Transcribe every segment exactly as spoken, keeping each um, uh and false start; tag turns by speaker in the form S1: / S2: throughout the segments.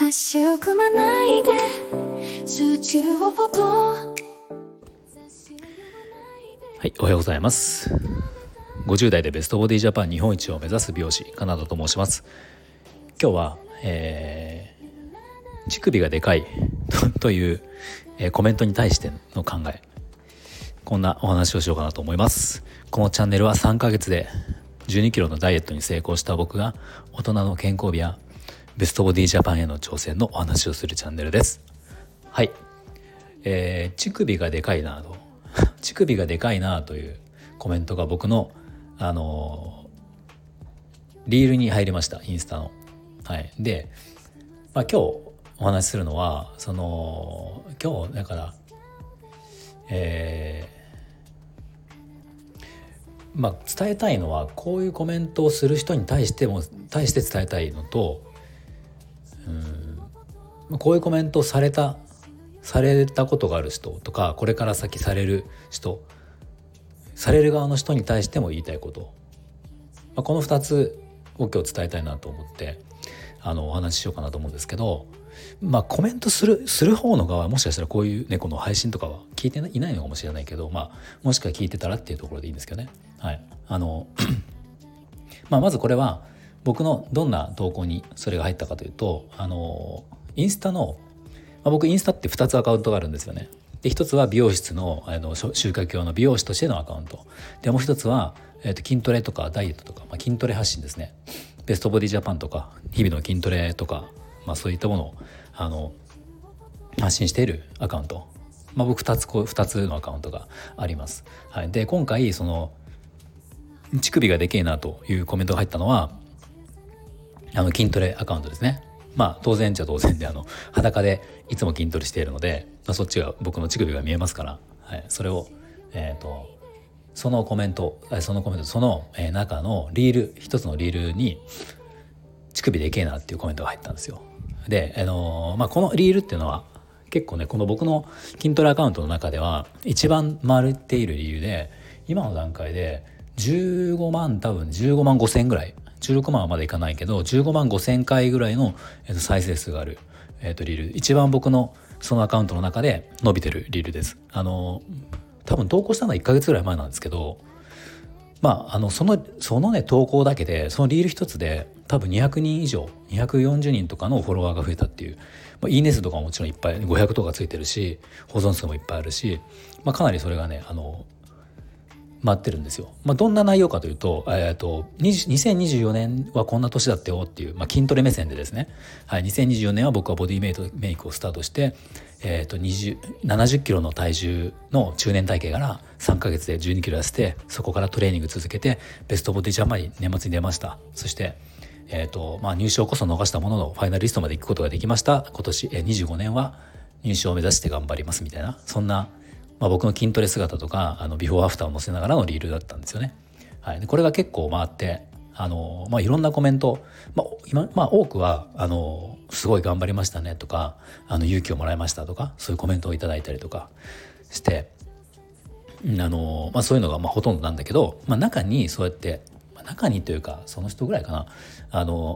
S1: 足を組まないで数値をフォト。は
S2: い、おはようございます。ごじゅう代でベストボディジャパン日本一を目指す美容師カナダと申します。今日は、えー、乳首がでかい と, という、えー、コメントに対しての考え、こんなお話をしようかなと思います。このチャンネルはさんかげつでじゅうにキロのダイエットに成功した僕が大人の健康美やベストボディジャパンへの挑戦のお話をするチャンネルです。はい、えー、乳首がでかいなと乳首がでかいなというコメントが僕のあのー、リールに入りました。インスタの。はい。で、まあ、今日お話しするのはその今日だからえー、まあ伝えたいのはこういうコメントをする人に対しても対して伝えたいのと、うん、こういうコメントをされたされたことがある人とか、これから先される人、される側の人に対しても言いたいこと、まあ、このふたつを今日伝えたいなと思ってあのお話ししようかなと思うんですけど、まあコメントするする方の側はもしかしたらこういうねこの配信とかは聞いていないのかもしれないけど、まあもしくは聞いてたらっていうところでいいんですけどね。はい。あのまあまずこれは僕のどんな投稿にそれが入ったかというと、あのインスタのまあ、僕インスタってふたつアカウントがあるんですよね。でひとつは美容室の、あの集客用の美容師としてのアカウントで、もう一つは、えー、と筋トレとかダイエットとか、まあ、筋トレ発信ですね。ベストボディジャパンとか日々の筋トレとか、まあ、そういったものをあの発信しているアカウント、まあ、僕ふたつこうふたつのアカウントがあります。はい、で今回その乳首がでけえなというコメントが入ったのはあの筋トレアカウントですね。まあ当然っちゃ当然で、あの裸でいつも筋トレしているので、まあ、そっちが僕の乳首が見えますから、はい、それを、えーと、そのコメントそのコメントその、えー、中のリール一つのリールに乳首でけえなっていうコメントが入ったんですよ。で、あのーまあ、このリールっていうのは結構ねこの僕の筋トレアカウントの中では一番回っている理由で、今の段階でじゅうごまん多分じゅうごまんごせんぐらい、じゅうろくまんはまだいかないけどじゅうごまんごせんかいぐらいの、えー、と再生数がある、えー、とリール、一番僕のそのアカウントの中で伸びてるリールです。あの多分投稿したのはいっかげつぐらい前なんですけど、まああのそのそのね投稿だけでそのリール一つで多分にひゃくにん以上にひゃくよんじゅうにんとかのフォロワーが増えたっていう、まあ、いいね数とかももちろんいっぱいごひゃくとかついてるし、保存数もいっぱいあるし、まあ、かなりそれがねあの回ってるんですよ。まあ、どんな内容かというと、えー、とにせんにじゅうよねんはこんな年だったよっていう、まあ、筋トレ目線でですね、はい、にせんにじゅうよねんは僕はボディメイトメイクをスタートして、えー、とにじゅうななじゅっキロの体重の中年体型からさんかげつでじゅうにキロ痩せて、そこからトレーニング続けてベストボディジャパンに年末に出ました。そして、えーとまあ、入賞こそ逃したもののファイナリストまで行くことができました。今年、えー、にじゅうごねんは入賞を目指して頑張りますみたいな、そんなまあ、僕の筋トレ姿とかあのビフォーアフターを載せながらのリールだったんですよね。はい、でこれが結構回ってあの、まあ、いろんなコメント、まあ今まあ、多くはあのすごい頑張りましたねとか、あの勇気をもらいましたとか、そういうコメントをいただいたりとかして、あの、まあ、そういうのがまあほとんどなんだけど、まあ、中にそうやって、まあ、中にというかその人ぐらいかな、あの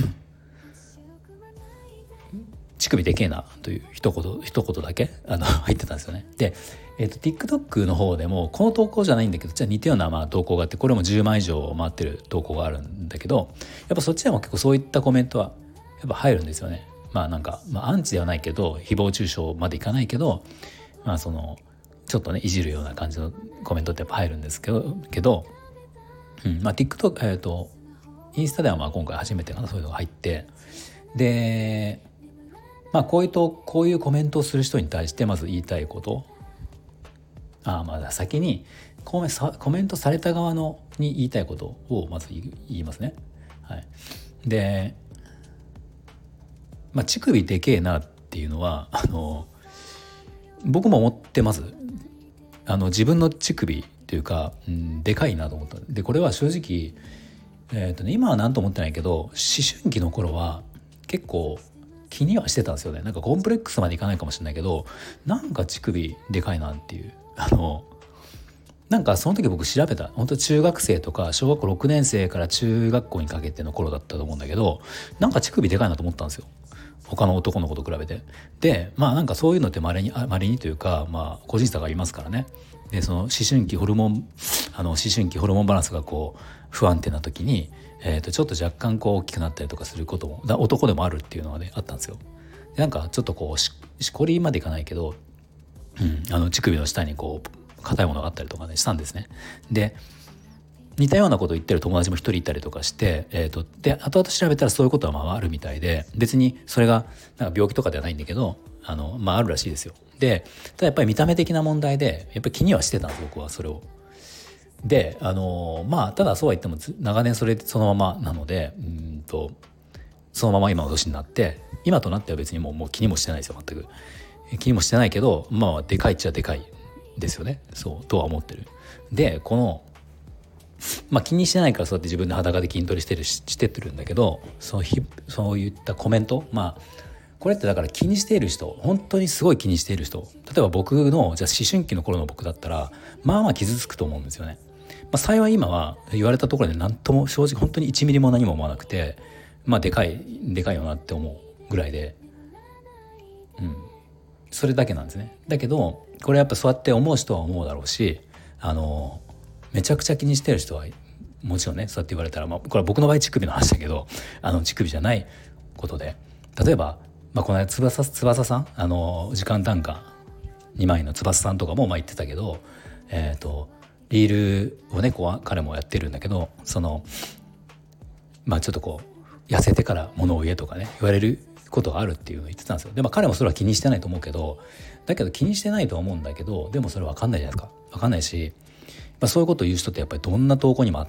S2: 乳首でけえなという一言一言だけあの入ってたんですよね。で、えーと、TikTok の方でもこの投稿じゃないんだけど、じゃあ似たようなまあ投稿があって、これもじゅうまん以上回ってる投稿があるんだけど、やっぱそっちでも結構そういったコメントはやっぱ入るんですよね。まあなんか、まあ、アンチではないけど誹謗中傷までいかないけど、まあそのちょっとねいじるような感じのコメントってやっぱ入るんですけど、けど、うんまあ、TikTok、えーとインスタではまあ今回初めてかな、そういうのが入って、でまあこういうとこういうコメントをする人に対してまず言いたいこと、あまあ先にコメ、コメントされた側のに言いたいことをまず言いますね。はい、で、まあ、乳首でけえなっていうのはあの僕も思ってます。あの自分の乳首というか、うん、でかいなと思った。でこれは正直、えーとね、今は何と思ってないけど、思春期の頃は結構気にはしてたんですよね。なんかコンプレックスまでいかないかもしれないけど、なんか乳首でかいなっていう、あのなんかその時僕調べた、本当中学生とか小学校ろくねん生から中学校にかけての頃だったと思うんだけど、なんか乳首でかいなと思ったんですよ。 他の男の子と比べて。でまあなんかそういうのってまれにまれにというか、まあ個人差がありますからね。でその思春期ホルモンあの思春期ホルモンバランスがこう不安定な時に、えー、とちょっと若干こう大きくなったりとかすることもだ男でもあるっていうのがねあったんですよ。でなんかちょっとこう し, しこりまでいかないけど、うん、あの乳首の下にこう硬いものがあったりとかねしたんですね。で似たようなことを言ってる友達も一人いたりとかして、えー、とで後々調べたらそういうことはまああるみたいで、別にそれがなんか病気とかではないんだけどあの、まあ、あるらしいですよ。でただやっぱり見た目的な問題でやっぱり気にはしてたんです僕はそれを。であのまあただそうは言っても長年それそのままなのでうんとそのまま今の年になって今となっては別にもう、もう気にもしてないですよ全く。気にもしてないけどまあでかいっちゃでかいですよねそうとは思ってる。でこのまあ気にしてないからそうやって自分で裸で筋トレしてるししてってるんだけど、そうひそういったコメントまあこれってだから気にしている人本当にすごい気にしている人、例えば僕のじゃあ思春期の頃の僕だったらまあまあ傷つくと思うんですよね。まあ、幸い今は言われたところで何とも正直本当にいちミリも何も思わなくて、まあでかいでかいよなって思うぐらいで、うんそれだけなんですね。だけどこれやっぱそうやって思う人は思うだろうし、あのめちゃくちゃ気にしてる人はもちろんねそうやって言われたら、まあ、これは僕の場合乳首の話だけどあの乳首じゃないことで、例えば、まあ、この間翼翼さんあの時間単価にまん円の翼さんとかもまあ言ってたけど、えーとリールをねこう彼もやってるんだけど、そのまあちょっとこう痩せてから物を言えとかね言われることがあるっていうのを言ってたんですよ。でまあ彼もそれは気にしてないと思うけど、だけど気にしてないとは思うんだけど、でもそれ分かんないじゃないですか。分かんないし、まあ、そういうことを言う人ってやっぱりどんな投稿にもあって、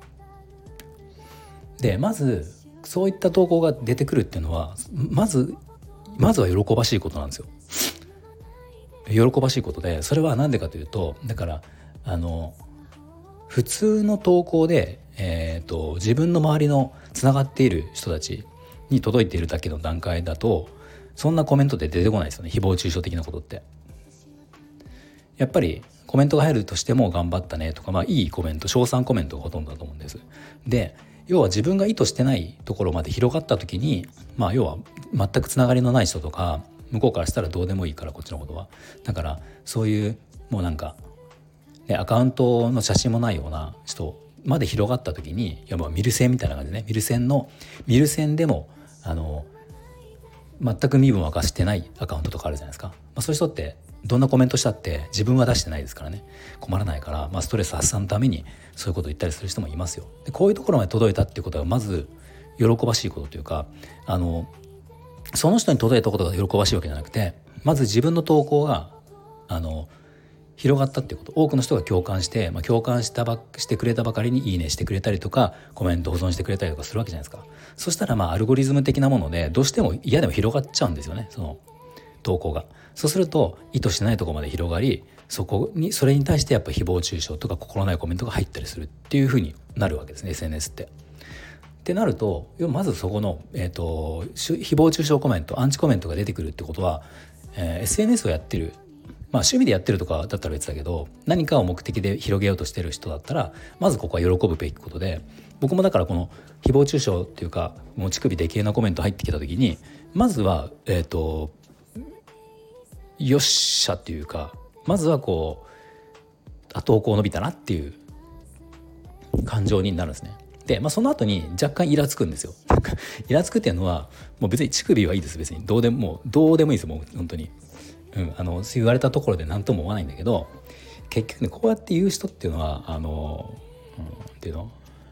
S2: でまずそういった投稿が出てくるっていうのはまずまずは喜ばしいことなんですよ。喜ばしいことで、それは何でかというと、だからあの普通の投稿で、えーと、自分の周りのつながっている人たちに届いているだけの段階だとそんなコメントって出てこないですよね。誹謗中傷的なことってやっぱりコメントが入るとしても頑張ったねとか、まあいいコメント称賛コメントがほとんどだと思うんです。で要は自分が意図してないところまで広がった時に、まあ要は全くつながりのない人とか向こうからしたらどうでもいいからこっちのことはだからそういうもうなんかでアカウントの写真もないような人まで広がった時に、いやまあミルセンみたいな感じでね、ミルセンのミルセンでもあの全く身分を明かしてないアカウントとかあるじゃないですか。まあ、そういう人ってどんなコメントしたって自分は出してないですからね、困らないから、まあ、ストレス発散のためにそういうことを言ったりする人もいますよ。でこういうところまで届いたっていうことはまず喜ばしいことというか、あのその人に届いたことが喜ばしいわけじゃなくて、まず自分の投稿があの広がったっていうこと、多くの人が共感して、まあ、共感したばしてくれたばかりにいいねしてくれたりとかコメント保存してくれたりとかするわけじゃないですか。そしたらまあアルゴリズム的なものでどうしても嫌でも広がっちゃうんですよね、その投稿が。そうすると意図してないところまで広がり、そこにそれに対してやっぱ誹謗中傷とか心ないコメントが入ったりするっていう風になるわけですね、 エスエヌエス って。ってなるとまずそこの、えーと、誹謗中傷コメントアンチコメントが出てくるってことは、えー、エスエヌエス をやってる、まあ趣味でやってるとかだったら別だけど、何かを目的で広げようとしてる人だったらまずここは喜ぶべきことで、僕もだからこの誹謗中傷っていうかもう乳首でけえなコメント入ってきた時にまずはえっ、ー、とよっしゃっていうか、まずはこうあ投稿伸びたなっていう感情になるんですね。で、まあ、その後に若干イラつくんですよイラつくっていうのはもう別に乳首はいいです、別にどうでももうどうでもいいです、もう本当に、うん、あの言われたところで何とも思わないんだけど、結局ねこうやって言う人っていうのはあの、うん、っていうの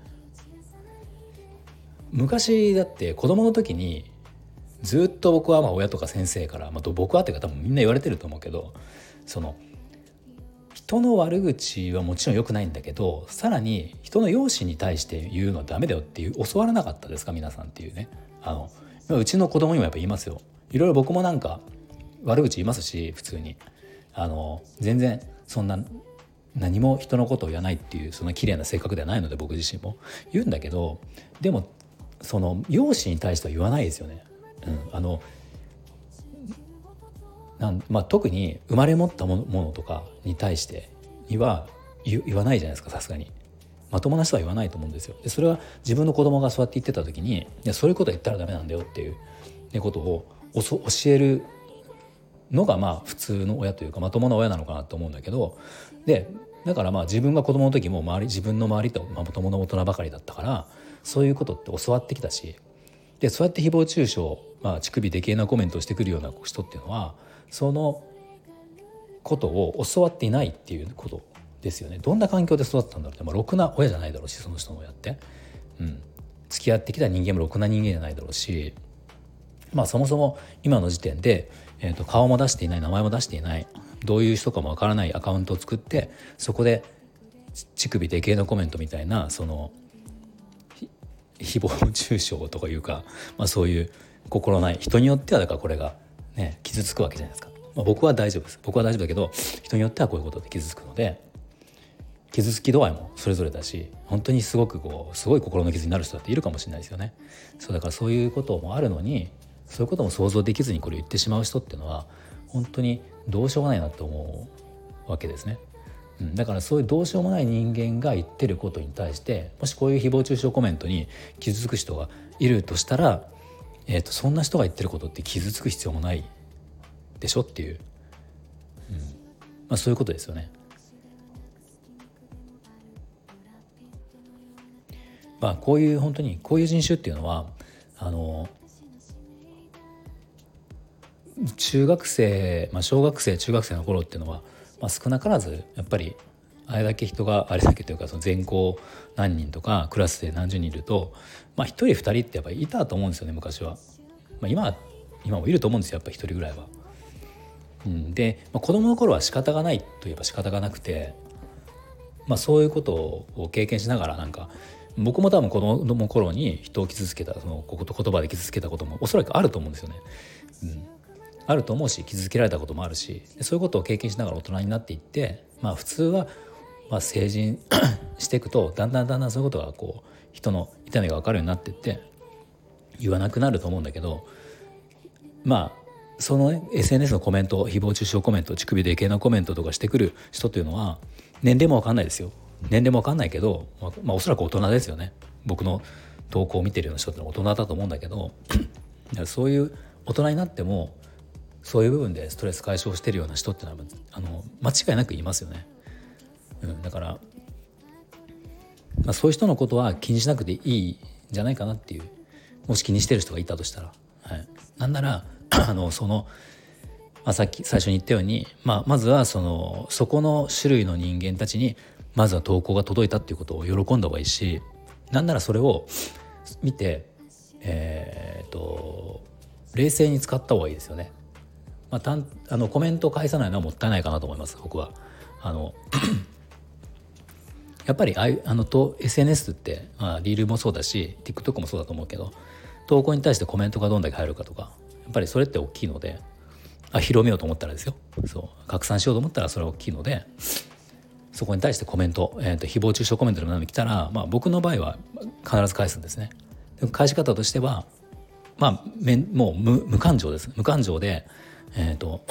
S2: 昔だって子供の時にずっと僕はまあ親とか先生から、まあ、僕はっていうか多分みんな言われてると思うけど、その人の悪口はもちろん良くないんだけど、さらに人の容姿に対して言うのはダメだよっていう教わらなかったですか皆さんっていうね。あのうちの子供にもやっぱ言いますよ。いろいろ僕もなんか悪口言いますし、普通にあの全然そんな何も人のことを言わないっていうそんな綺麗な性格ではないので僕自身も言うんだけど、でもその容姿に対しては言わないですよね。うん、あのなんまあ、特に生まれ持ったもの、ものとかに対してには 言, 言わないじゃないですか。さすがにまともな人は言わないと思うんですよ。でそれは自分の子供がそうやって言ってた時に、いやそういうこと言ったらダメなんだよっていうってことをおそ教えるのがまあ普通の親というかまともな親なのかなと思うんだけど、でだからまあ自分が子供の時も周り自分の周りとまともな大人ばかりだったからそういうことって教わってきたし、でそうやって誹謗中傷、まあ、乳首でけえなコメントをしてくるような人っていうのはそのことを教わっていないっていうことですよね。どんな環境で育ったんだろうって、まあ、ろくな親じゃないだろうし、その人の親って、うん、付き合ってきた人間もろくな人間じゃないだろうし、まあそもそも今の時点で、えーと、顔も出していない、名前も出していない、どういう人かもわからないアカウントを作ってそこで乳首でけえのコメントみたいなその誹謗中傷とかいうか、まあ、そういう心ない人によってはだからこれが、ね、傷つくわけじゃないですか。まあ、僕は大丈夫です。僕は大丈夫だけど人によってはこういうことで傷つくので、傷つき度合いもそれぞれだし、本当にすごくこうすごい心の傷になる人だっているかもしれないですよね。そうだからそういうこともあるのに、そういうことも想像できずにこれ言ってしまう人っていうのは本当にどうしようもないなと思うわけですね。うん、だからそういうどうしようもない人間が言ってることに対してもしこういう誹謗中傷コメントに傷つく人がいるとしたら、えーと、そんな人が言ってることって傷つく必要もないでしょっていう、うんまあ、そういうことですよね。まあこういう本当にこういう人種っていうのはあの中学生、まあ、小学生中学生の頃っていうのは、まあ、少なからずやっぱりあれだけ人があれだけというかその全校何人とかクラスで何十人いると、まあ、ひとりふたりってやっぱりいたと思うんですよね昔は。まあ、今は今もいると思うんですよやっぱりひとりぐらいは。うん、で、まあ、子供の頃は仕方がないといえば仕方がなくて、まあ、そういうことを経験しながらなんか僕も多分子供の頃に人を傷つけたその言葉で傷つけたこともおそらくあると思うんですよね。うんあると思うし傷つけられたこともあるし、そういうことを経験しながら大人になっていって、まあ普通はまあ成人していくとだんだんだんだんそういうことがこう人の痛みが分かるようになっていって言わなくなると思うんだけど、まあその、ね、エスエヌエス のコメント、誹謗中傷コメント、乳首でけえなコメントとかしてくる人というのは年齢も分かんないですよ。年齢も分かんないけど、まあ、まあおそらく大人ですよね。僕の投稿を見てるような人ってのは大人だと思うんだけどそういう大人になってもそういう部分でストレス解消してるような人ってのはあの間違いなくいますよね。うん、だから、まあ、そういう人のことは気にしなくていいんじゃないかなっていう、もし気にしてる人がいたとしたら、はい、なんならあのその、まあ、さっき最初に言ったように、まあ、まずはそのそこの種類の人間たちにまずは投稿が届いたっていうことを喜んだ方がいいし、なんならそれを見て、えー、と冷静に使った方がいいですよね。まあ、たんあのコメントを返さないのはもったいないかなと思います僕は。あのやっぱりああのと エスエヌエス って、まあ、リールもそうだし TikTok もそうだと思うけど、投稿に対してコメントがどんだけ入るかとかやっぱりそれって大きいので、あ広めようと思ったらですよ、そう拡散しようと思ったらそれは大きいので、そこに対してコメント、えー、と誹謗中傷コメントでも何でも来たら、まあ、僕の場合は必ず返すんですね。で返し方としては、まあ、めもう 無, 無感情です。無感情でえーと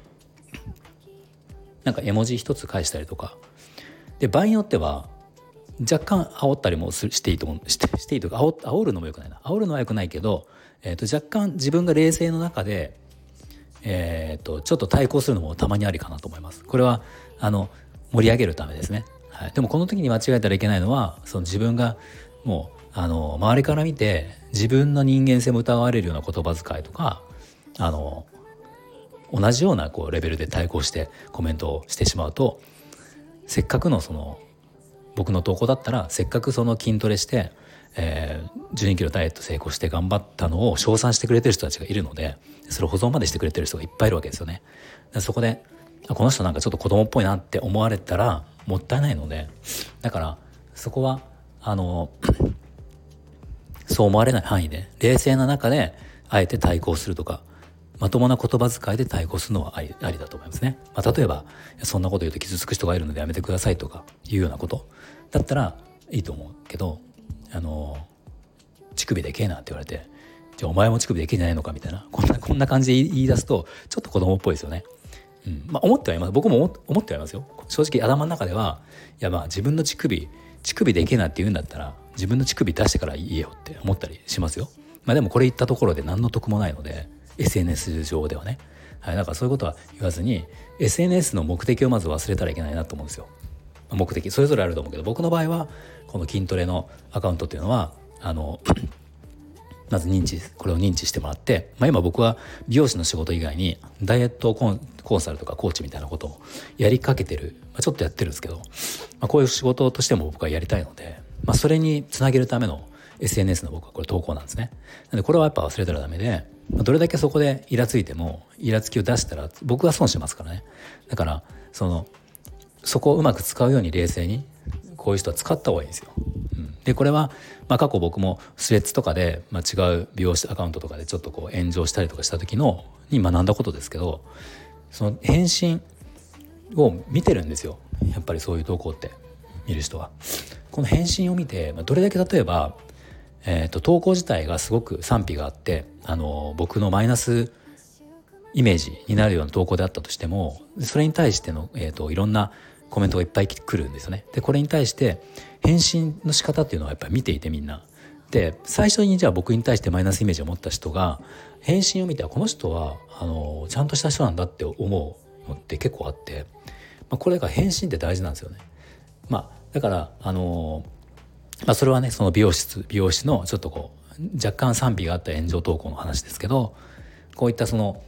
S2: なんか絵文字一つ返したりとかで、場合によっては若干煽ったりもしていいと思うしてしていいとか 煽, 煽るのもよくないな煽るのはよくないけど、えーと若干自分が冷静の中で、えーとちょっと対抗するのもたまにありかなと思います。これはあの盛り上げるためですね、はい、でもこの時に間違えたらいけないのはその自分がもうあの周りから見て自分の人間性も疑われるような言葉遣いとかあの同じようなこうレベルで対抗してコメントをしてしまうと、せっかくのその僕の投稿だったらせっかくその筋トレして、えー、じゅうにキロダイエット成功して頑張ったのを称賛してくれてる人たちがいるので、それを保存までしてくれてる人がいっぱいいるわけですよね。でそこでこの人なんかちょっと子供っぽいなって思われたらもったいないので、だからそこはあのそう思われない範囲で冷静な中であえて対抗するとか、まともな言葉遣いで対抗するのはあり、ありだと思いますね。まあ、例えばそんなこと言うと傷つく人がいるのでやめてくださいとかいうようなことだったらいいと思うけど、あの乳首でけえなって言われて、じゃあお前も乳首でけえんじゃないのかみたいな、こんなこんな感じで言い出すとちょっと子供っぽいですよね。うん、まあ思ってはいます。僕も思ってはいますよ。正直頭の中ではいやまあ自分の乳首乳首でけえなって言うんだったら自分の乳首出してから言えよって思ったりしますよ。 まあでもこれ言ったところで何の得もないので エスエヌエス 上ではね、はい、だからそういうことは言わずに エスエヌエス の目的をまず忘れたらいけないなと思うんですよ。目的それぞれあると思うけど、僕の場合はこの筋トレのアカウントっていうのはあのまず認知これを認知してもらって、まあ、今僕は美容師の仕事以外にダイエットコン、コンサルとかコーチみたいなことをやりかけてる、まあ、ちょっとやってるんですけど、まあ、こういう仕事としても僕はやりたいので、まあ、それにつなげるための エスエヌエス の僕はこれ投稿なんですね。なのでこれはやっぱ忘れたらダメで、まあ、どれだけそこでイラついてもイラつきを出したら僕は損しますからね。だからそのそこをうまく使うように冷静にこういう人は使った方がいいんですよ。うん、でこれは、まあ、過去僕もスレッズとかで、まあ、違う美容師アカウントとかでちょっとこう炎上したりとかした時のに学んだことですけど、その返信を見てるんですよ。やっぱりそういう投稿って見る人はこの返信を見て、まあ、どれだけ例えば、えーと、投稿自体がすごく賛否があって、あの僕のマイナスイメージになるような投稿であったとしても、それに対しての、えーと、いろんなコメントがいっぱい来るんですよね。でこれに対して返信の仕方っていうのはやっぱり見ていて、みんなで最初にじゃあ僕に対してマイナスイメージを持った人が返信を見て、この人はあのちゃんとした人なんだって思うのって結構あって、まあ、これが返信って大事なんですよね。まあだからあの、まあ、それはねその美容室美容師のちょっとこう若干賛否があった炎上投稿の話ですけど、こういったその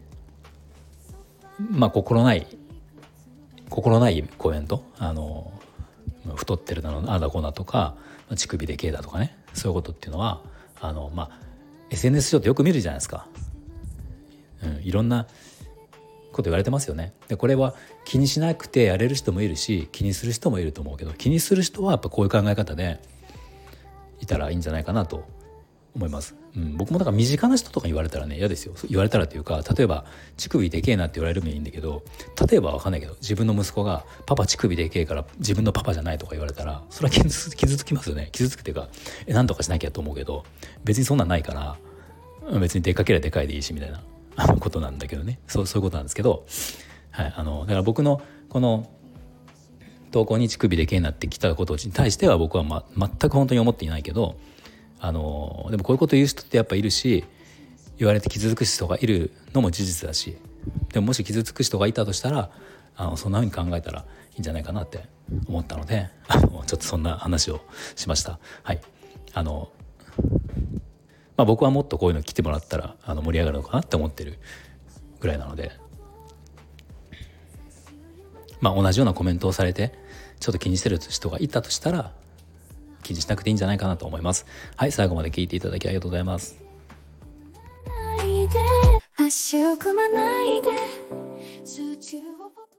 S2: まあ心ない心ないコメント、あの太ってるだのあだこだとか乳首でけえだとかね、そういうことっていうのはあの、まあ、エスエヌエス 上ってよく見るじゃないですか、うん、いろんなこと言われてますよね。でこれは気にしなくてやれる人もいるし気にする人もいると思うけど、気にする人はやっぱこういう考え方でいたらいいんじゃないかなと思います。うん、僕もだから身近な人とか言われたらね嫌ですよ。言われたらというか、例えば乳首でけえなって言われるのもいいんだけど、例えばわかんないけど自分の息子がパパ乳首でけえから自分のパパじゃないとか言われたら、それは傷つ傷つきますよね。傷つくっていうかえ何とかしなきゃと思うけど、別にそんなんないから別にでっかければでかいでいいしみたいなことなんだけどね。そうそういうことなんですけど、はい、あのだから僕のこの投稿に乳首でけえなってきたことに対しては僕は、ま、全く本当に思っていないけど、あのでもこういうこと言う人ってやっぱいるし、言われて傷つく人がいるのも事実だし、でももし傷つく人がいたとしたらあのそんな風に考えたらいいんじゃないかなって思ったので、あのちょっとそんな話をしました。はい、あの、まあ、僕はもっとこういうの来てもらったらあの盛り上がるのかなって思ってるぐらいなので、まあ、同じようなコメントをされてちょっと気にしてる人がいたとしたら気にしなくていいんじゃないかなと思います。はい、最後まで聞いていただきありがとうございます。
S1: 足を組まないで